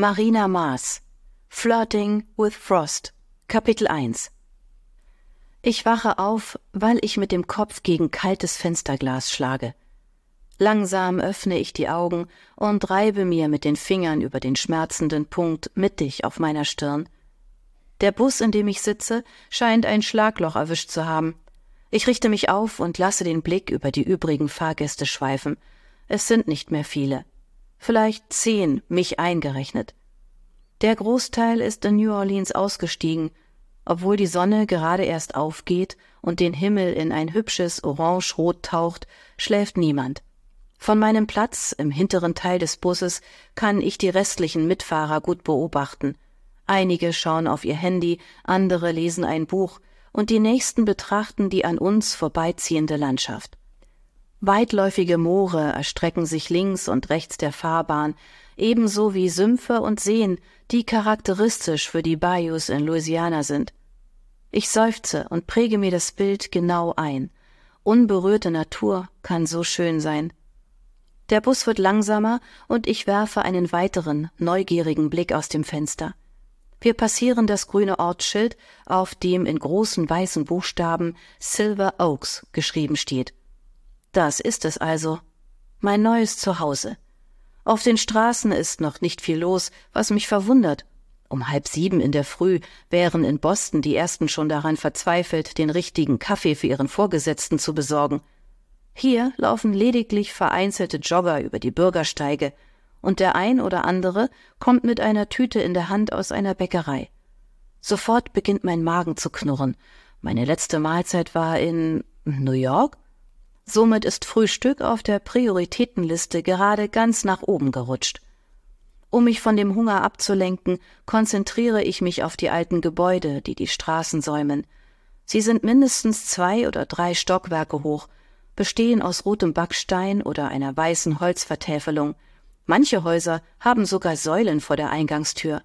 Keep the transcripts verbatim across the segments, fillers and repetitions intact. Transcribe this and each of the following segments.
Marina Mars. Flirting with Frost. Kapitel eins. Ich wache auf, weil ich mit dem Kopf gegen kaltes Fensterglas schlage. Langsam öffne ich die Augen und reibe mir mit den Fingern über den schmerzenden Punkt mittig auf meiner Stirn. Der Bus, in dem ich sitze, scheint ein Schlagloch erwischt zu haben. Ich richte mich auf und lasse den Blick über die übrigen Fahrgäste schweifen. Es sind nicht mehr viele. Vielleicht zehn, mich eingerechnet. Der Großteil ist in New Orleans ausgestiegen, obwohl die Sonne gerade erst aufgeht und den Himmel in ein hübsches Orange-Rot taucht, schläft niemand. Von meinem Platz im hinteren Teil des Busses kann ich die restlichen Mitfahrer gut beobachten. Einige schauen auf ihr Handy, andere lesen ein Buch und die nächsten betrachten die an uns vorbeiziehende Landschaft. Weitläufige Moore erstrecken sich links und rechts der Fahrbahn, ebenso wie Sümpfe und Seen, die charakteristisch für die Bayous in Louisiana sind. Ich seufze und präge mir das Bild genau ein. Unberührte Natur kann so schön sein. Der Bus wird langsamer und ich werfe einen weiteren, neugierigen Blick aus dem Fenster. Wir passieren das grüne Ortsschild, auf dem in großen weißen Buchstaben Silver Oaks geschrieben steht. Das ist es also. Mein neues Zuhause. Auf den Straßen ist noch nicht viel los, was mich verwundert. Um halb sieben in der Früh wären in Boston die Ersten schon daran verzweifelt, den richtigen Kaffee für ihren Vorgesetzten zu besorgen. Hier laufen lediglich vereinzelte Jogger über die Bürgersteige, und der ein oder andere kommt mit einer Tüte in der Hand aus einer Bäckerei. Sofort beginnt mein Magen zu knurren. Meine letzte Mahlzeit war in New York? Somit ist Frühstück auf der Prioritätenliste gerade ganz nach oben gerutscht. Um mich von dem Hunger abzulenken, konzentriere ich mich auf die alten Gebäude, die die Straßen säumen. Sie sind mindestens zwei oder drei Stockwerke hoch, bestehen aus rotem Backstein oder einer weißen Holzvertäfelung. Manche Häuser haben sogar Säulen vor der Eingangstür.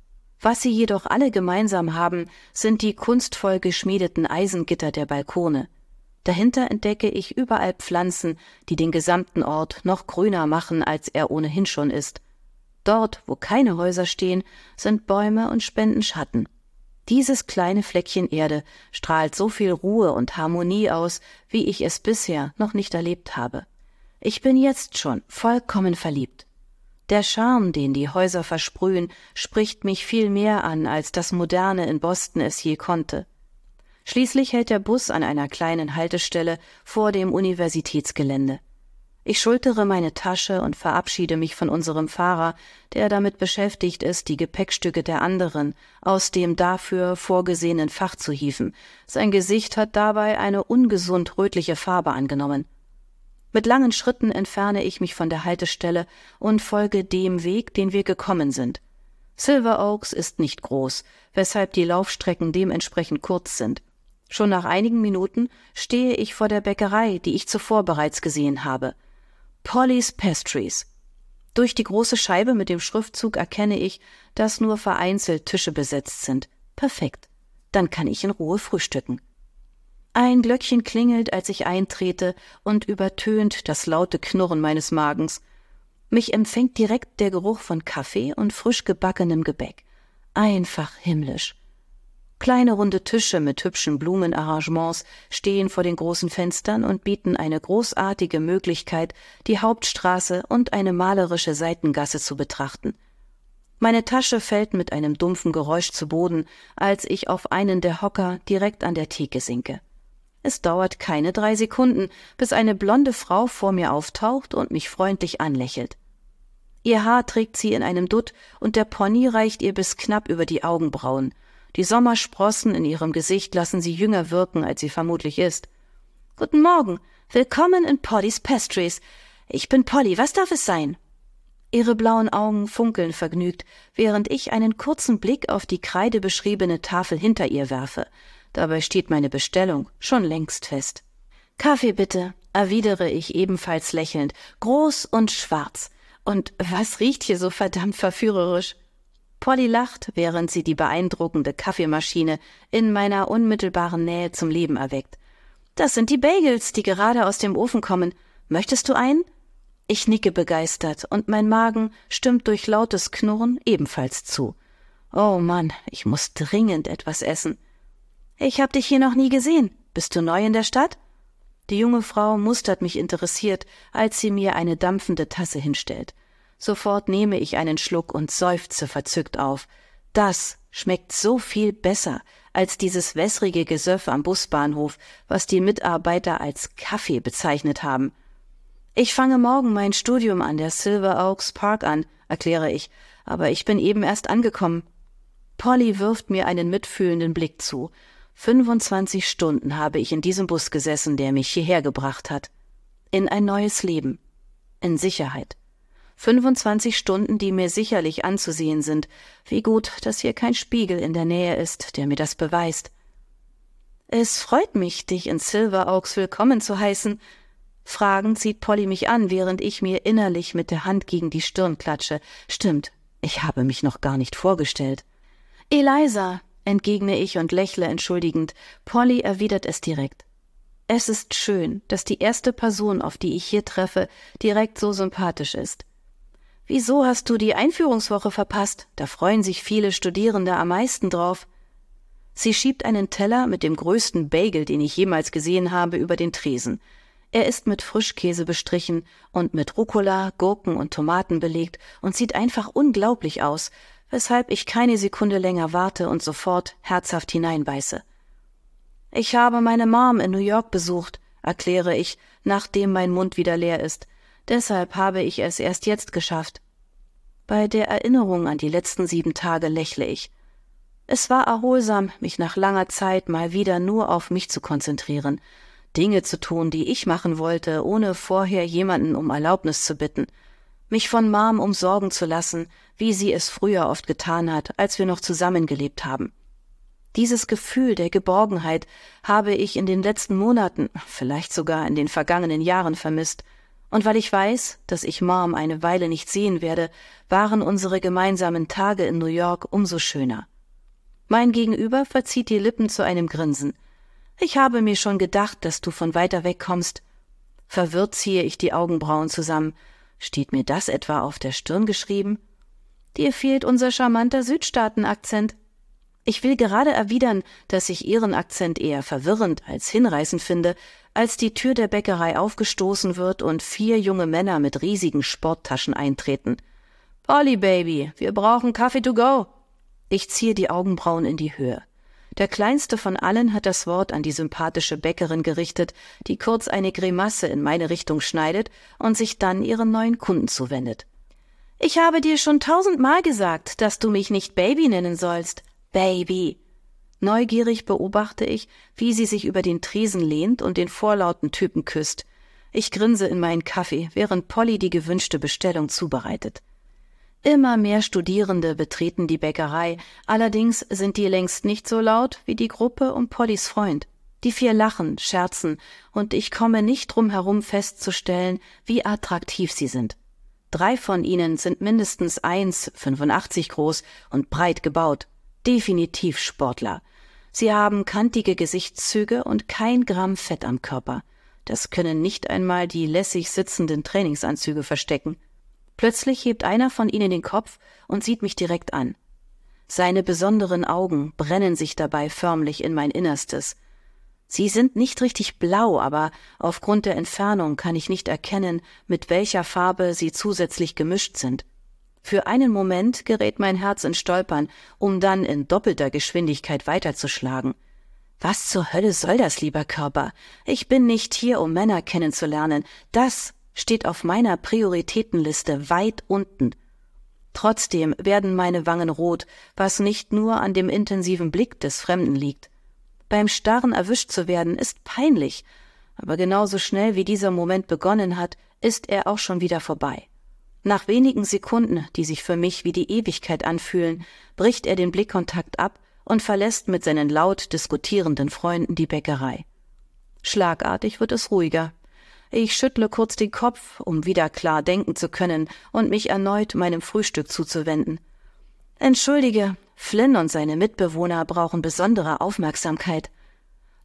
Was sie jedoch alle gemeinsam haben, sind die kunstvoll geschmiedeten Eisengitter der Balkone. Dahinter entdecke ich überall Pflanzen, die den gesamten Ort noch grüner machen, als er ohnehin schon ist. Dort, wo keine Häuser stehen, sind Bäume und spenden Schatten. Dieses kleine Fleckchen Erde strahlt so viel Ruhe und Harmonie aus, wie ich es bisher noch nicht erlebt habe. Ich bin jetzt schon vollkommen verliebt. Der Charme, den die Häuser versprühen, spricht mich viel mehr an, als das Moderne in Boston es je konnte. Schließlich hält der Bus an einer kleinen Haltestelle vor dem Universitätsgelände. Ich schultere meine Tasche und verabschiede mich von unserem Fahrer, der damit beschäftigt ist, die Gepäckstücke der anderen aus dem dafür vorgesehenen Fach zu hieven. Sein Gesicht hat dabei eine ungesund rötliche Farbe angenommen. Mit langen Schritten entferne ich mich von der Haltestelle und folge dem Weg, den wir gekommen sind. Silver Oaks ist nicht groß, weshalb die Laufstrecken dementsprechend kurz sind. Schon nach einigen Minuten stehe ich vor der Bäckerei, die ich zuvor bereits gesehen habe. Polly's Pastries. Durch die große Scheibe mit dem Schriftzug erkenne ich, dass nur vereinzelt Tische besetzt sind. Perfekt. Dann kann ich in Ruhe frühstücken. Ein Glöckchen klingelt, als ich eintrete, und übertönt das laute Knurren meines Magens. Mich empfängt direkt der Geruch von Kaffee und frisch gebackenem Gebäck. Einfach himmlisch. Kleine runde Tische mit hübschen Blumenarrangements stehen vor den großen Fenstern und bieten eine großartige Möglichkeit, die Hauptstraße und eine malerische Seitengasse zu betrachten. Meine Tasche fällt mit einem dumpfen Geräusch zu Boden, als ich auf einen der Hocker direkt an der Theke sinke. Es dauert keine drei Sekunden, bis eine blonde Frau vor mir auftaucht und mich freundlich anlächelt. Ihr Haar trägt sie in einem Dutt und der Pony reicht ihr bis knapp über die Augenbrauen. Die Sommersprossen in ihrem Gesicht lassen sie jünger wirken, als sie vermutlich ist. »Guten Morgen, willkommen in Polly's Pastries. Ich bin Polly, was darf es sein?« Ihre blauen Augen funkeln vergnügt, während ich einen kurzen Blick auf die kreidebeschriebene Tafel hinter ihr werfe. Dabei steht meine Bestellung schon längst fest. »Kaffee bitte«, erwidere ich ebenfalls lächelnd, »groß und schwarz. Und was riecht hier so verdammt verführerisch?« Polly lacht, während sie die beeindruckende Kaffeemaschine in meiner unmittelbaren Nähe zum Leben erweckt. »Das sind die Bagels, die gerade aus dem Ofen kommen. Möchtest du einen?« Ich nicke begeistert und mein Magen stimmt durch lautes Knurren ebenfalls zu. Oh Mann, ich muss dringend etwas essen. Ich hab dich hier noch nie gesehen. Bist du neu in der Stadt? Die junge Frau mustert mich interessiert, als sie mir eine dampfende Tasse hinstellt. Sofort nehme ich einen Schluck und seufze verzückt auf. Das schmeckt so viel besser als dieses wässrige Gesöff am Busbahnhof, was die Mitarbeiter als Kaffee bezeichnet haben. Ich fange morgen mein Studium an der Silver Oaks Park an, erkläre ich, aber ich bin eben erst angekommen. Polly wirft mir einen mitfühlenden Blick zu. fünfundzwanzig Stunden habe ich in diesem Bus gesessen, der mich hierher gebracht hat. In ein neues Leben. In Sicherheit. fünfundzwanzig Stunden, die mir sicherlich anzusehen sind. Wie gut, dass hier kein Spiegel in der Nähe ist, der mir das beweist. Es freut mich, dich in Silver Oaks willkommen zu heißen. Fragend sieht Polly mich an, während ich mir innerlich mit der Hand gegen die Stirn klatsche. Stimmt, ich habe mich noch gar nicht vorgestellt. Eliza, entgegne ich und lächle entschuldigend. Polly erwidert es direkt. Es ist schön, dass die erste Person, auf die ich hier treffe, direkt so sympathisch ist. Wieso hast du die Einführungswoche verpasst? Da freuen sich viele Studierende am meisten drauf. Sie schiebt einen Teller mit dem größten Bagel, den ich jemals gesehen habe, über den Tresen. Er ist mit Frischkäse bestrichen und mit Rucola, Gurken und Tomaten belegt und sieht einfach unglaublich aus, weshalb ich keine Sekunde länger warte und sofort herzhaft hineinbeiße. Ich habe meine Mom in New York besucht, erkläre ich, nachdem mein Mund wieder leer ist. Deshalb habe ich es erst jetzt geschafft. Bei der Erinnerung an die letzten sieben Tage lächle ich. Es war erholsam, mich nach langer Zeit mal wieder nur auf mich zu konzentrieren, Dinge zu tun, die ich machen wollte, ohne vorher jemanden um Erlaubnis zu bitten, mich von Mom umsorgen zu lassen, wie sie es früher oft getan hat, als wir noch zusammengelebt haben. Dieses Gefühl der Geborgenheit habe ich in den letzten Monaten, vielleicht sogar in den vergangenen Jahren vermisst, und weil ich weiß, dass ich Mom eine Weile nicht sehen werde, waren unsere gemeinsamen Tage in New York umso schöner. Mein Gegenüber verzieht die Lippen zu einem Grinsen. Ich habe mir schon gedacht, dass du von weiter weg kommst. Verwirrt ziehe ich die Augenbrauen zusammen. Steht mir das etwa auf der Stirn geschrieben? Dir fehlt unser charmanter Südstaaten-Akzent. Ich will gerade erwidern, dass ich ihren Akzent eher verwirrend als hinreißend finde, als die Tür der Bäckerei aufgestoßen wird und vier junge Männer mit riesigen Sporttaschen eintreten. »Polly, Baby, wir brauchen Kaffee to go!« Ich ziehe die Augenbrauen in die Höhe. Der kleinste von allen hat das Wort an die sympathische Bäckerin gerichtet, die kurz eine Grimasse in meine Richtung schneidet und sich dann ihren neuen Kunden zuwendet. »Ich habe dir schon tausendmal gesagt, dass du mich nicht Baby nennen sollst. Baby!« Neugierig beobachte ich, wie sie sich über den Tresen lehnt und den vorlauten Typen küsst. Ich grinse in meinen Kaffee, während Polly die gewünschte Bestellung zubereitet. Immer mehr Studierende betreten die Bäckerei, allerdings sind die längst nicht so laut wie die Gruppe um Pollys Freund. Die vier lachen, scherzen, und ich komme nicht drum herum festzustellen, wie attraktiv sie sind. Drei von ihnen sind mindestens eins Komma fünfundachtzig groß und breit gebaut. Definitiv Sportler. Sie haben kantige Gesichtszüge und kein Gramm Fett am Körper. Das können nicht einmal die lässig sitzenden Trainingsanzüge verstecken. Plötzlich hebt einer von ihnen den Kopf und sieht mich direkt an. Seine besonderen Augen brennen sich dabei förmlich in mein Innerstes. Sie sind nicht richtig blau, aber aufgrund der Entfernung kann ich nicht erkennen, mit welcher Farbe sie zusätzlich gemischt sind. Für einen Moment gerät mein Herz in Stolpern, um dann in doppelter Geschwindigkeit weiterzuschlagen. Was zur Hölle soll das, lieber Körper? Ich bin nicht hier, um Männer kennenzulernen. Das steht auf meiner Prioritätenliste weit unten. Trotzdem werden meine Wangen rot, was nicht nur an dem intensiven Blick des Fremden liegt. Beim Starren erwischt zu werden ist peinlich, aber genauso schnell wie dieser Moment begonnen hat, ist er auch schon wieder vorbei. Nach wenigen Sekunden, die sich für mich wie die Ewigkeit anfühlen, bricht er den Blickkontakt ab und verlässt mit seinen laut diskutierenden Freunden die Bäckerei. Schlagartig wird es ruhiger. Ich schüttle kurz den Kopf, um wieder klar denken zu können und mich erneut meinem Frühstück zuzuwenden. Entschuldige, Flynn und seine Mitbewohner brauchen besondere Aufmerksamkeit.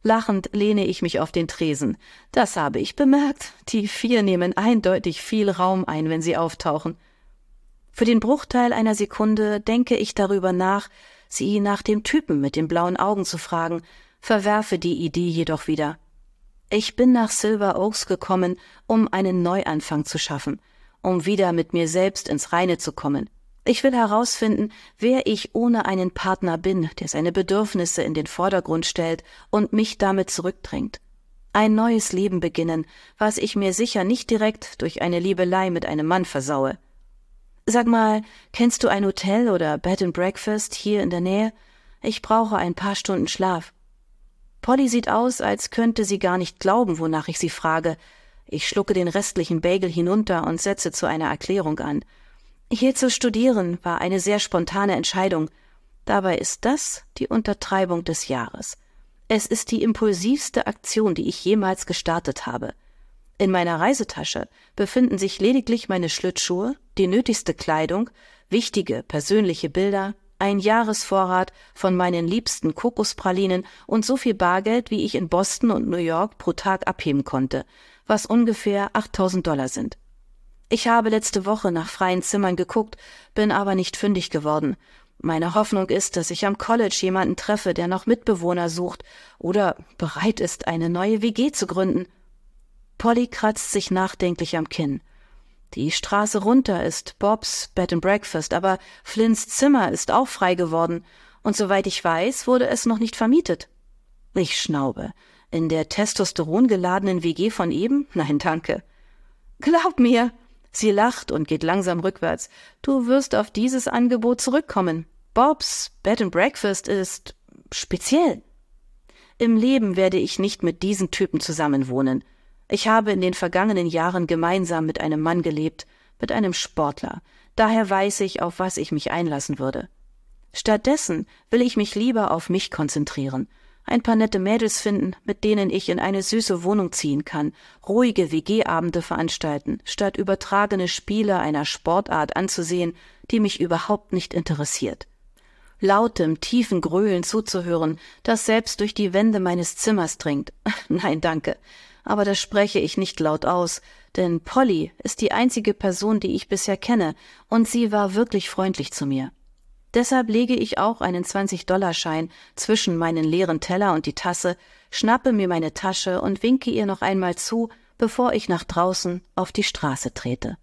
Lachend lehne ich mich auf den Tresen. Das habe ich bemerkt. Die vier nehmen eindeutig viel Raum ein, wenn sie auftauchen. Für den Bruchteil einer Sekunde denke ich darüber nach, sie nach dem Typen mit den blauen Augen zu fragen, verwerfe die Idee jedoch wieder. Ich bin nach Silver Oaks gekommen, um einen Neuanfang zu schaffen, um wieder mit mir selbst ins Reine zu kommen. Ich will herausfinden, wer ich ohne einen Partner bin, der seine Bedürfnisse in den Vordergrund stellt und mich damit zurückdrängt. Ein neues Leben beginnen, was ich mir sicher nicht direkt durch eine Liebelei mit einem Mann versaue. Sag mal, kennst du ein Hotel oder Bed and Breakfast hier in der Nähe? Ich brauche ein paar Stunden Schlaf. Polly sieht aus, als könnte sie gar nicht glauben, wonach ich sie frage. Ich schlucke den restlichen Bagel hinunter und setze zu einer Erklärung an. Hier zu studieren war eine sehr spontane Entscheidung. Dabei ist das die Untertreibung des Jahres. Es ist die impulsivste Aktion, die ich jemals gestartet habe. In meiner Reisetasche befinden sich lediglich meine Schlittschuhe, die nötigste Kleidung, wichtige persönliche Bilder, ein Jahresvorrat von meinen liebsten Kokospralinen und so viel Bargeld, wie ich in Boston und New York pro Tag abheben konnte, was ungefähr achttausend Dollar sind. Ich habe letzte Woche nach freien Zimmern geguckt, bin aber nicht fündig geworden. Meine Hoffnung ist, dass ich am College jemanden treffe, der noch Mitbewohner sucht oder bereit ist, eine neue W G zu gründen. Polly kratzt sich nachdenklich am Kinn. Die Straße runter ist Bobs Bed and Breakfast, aber Flynns Zimmer ist auch frei geworden, und soweit ich weiß, wurde es noch nicht vermietet. Ich schnaube. In der testosterongeladenen W G von eben? Nein, danke. Glaub mir! Sie lacht und geht langsam rückwärts. Du wirst auf dieses Angebot zurückkommen. Bobs Bed and Breakfast ist speziell. Im Leben werde ich nicht mit diesen Typen zusammenwohnen. Ich habe in den vergangenen Jahren gemeinsam mit einem Mann gelebt, mit einem Sportler. Daher weiß ich, auf was ich mich einlassen würde. Stattdessen will ich mich lieber auf mich konzentrieren, ein paar nette Mädels finden, mit denen ich in eine süße Wohnung ziehen kann, ruhige W G-Abende veranstalten, statt übertragene Spiele einer Sportart anzusehen, die mich überhaupt nicht interessiert. Lautem, tiefen Gröhlen zuzuhören, das selbst durch die Wände meines Zimmers dringt. Nein, danke. Aber das spreche ich nicht laut aus, denn Polly ist die einzige Person, die ich bisher kenne, und sie war wirklich freundlich zu mir. Deshalb lege ich auch einen zwanzig-Dollar-Schein zwischen meinen leeren Teller und die Tasse, schnappe mir meine Tasche und winke ihr noch einmal zu, bevor ich nach draußen auf die Straße trete.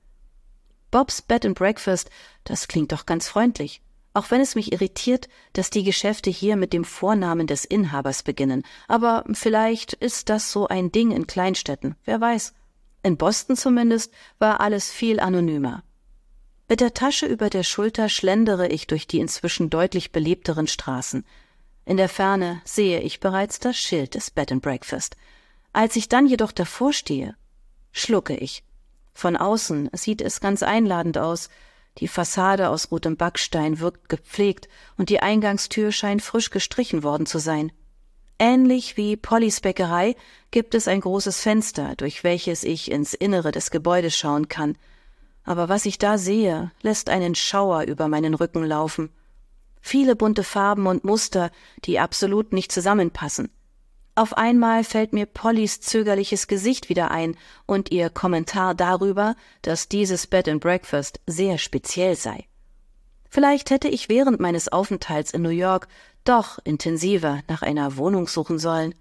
Bobs Bed and Breakfast, das klingt doch ganz freundlich. Auch wenn es mich irritiert, dass die Geschäfte hier mit dem Vornamen des Inhabers beginnen. Aber vielleicht ist das so ein Ding in Kleinstädten, wer weiß. In Boston zumindest war alles viel anonymer. Mit der Tasche über der Schulter schlendere ich durch die inzwischen deutlich belebteren Straßen. In der Ferne sehe ich bereits das Schild des Bed and Breakfast. Als ich dann jedoch davor stehe, schlucke ich. Von außen sieht es ganz einladend aus. Die Fassade aus rotem Backstein wirkt gepflegt und die Eingangstür scheint frisch gestrichen worden zu sein. Ähnlich wie Pollys Bäckerei gibt es ein großes Fenster, durch welches ich ins Innere des Gebäudes schauen kann. Aber was ich da sehe, lässt einen Schauer über meinen Rücken laufen. Viele bunte Farben und Muster, die absolut nicht zusammenpassen. Auf einmal fällt mir Pollys zögerliches Gesicht wieder ein und ihr Kommentar darüber, dass dieses Bed and Breakfast sehr speziell sei. Vielleicht hätte ich während meines Aufenthalts in New York doch intensiver nach einer Wohnung suchen sollen.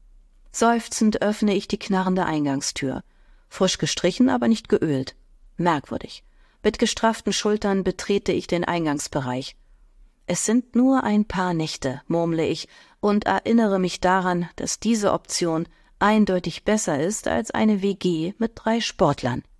Seufzend öffne ich die knarrende Eingangstür. Frisch gestrichen, aber nicht geölt. Merkwürdig. Mit gestrafften Schultern betrete ich den Eingangsbereich. Es sind nur ein paar Nächte, murmle ich, und erinnere mich daran, dass diese Option eindeutig besser ist als eine W G mit drei Sportlern.